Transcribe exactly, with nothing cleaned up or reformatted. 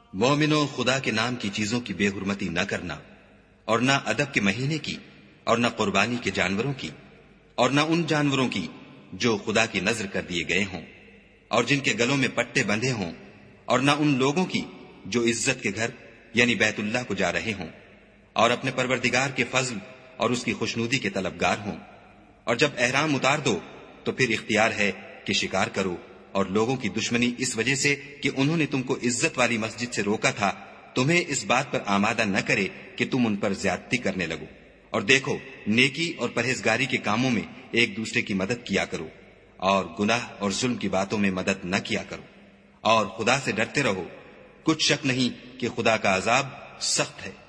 मोमिनो, खुदा के नाम की चीजों की बेहुरमती न करना, और न अदब के महीने की, और न कुर्बानी के जानवरों की, और न उन जानवरों की जो खुदा की नजर कर दिए गए हों और जिनके गलों में पट्टे बंधे हों, और न उन लोगों की जो इज्जत के घर यानी बैतुल्लाह को जा रहे हों और अपने परवरदिगार के फजल और उसकी खुशनुदी के तलबगार हों। और जब एहराम उतार दो तो फिर इख्तियार है कि शिकार करो, और लोगों की दुश्मनी इस वजह से कि उन्होंने तुमको इज्जत वाली मस्जिद से रोका था, तुम्हें इस बात पर आमादा न करे कि तुम उन पर ज्यादती करने लगो। और देखो, नेकी और परहेजगारी के कामों में एक दूसरे की मदद किया करो, और गुनाह और जुल्म की बातों में मदद न किया करो, और खुदा से डरते रहो। कुछ शक नहीं कि खुदा का अजाब सख्त है।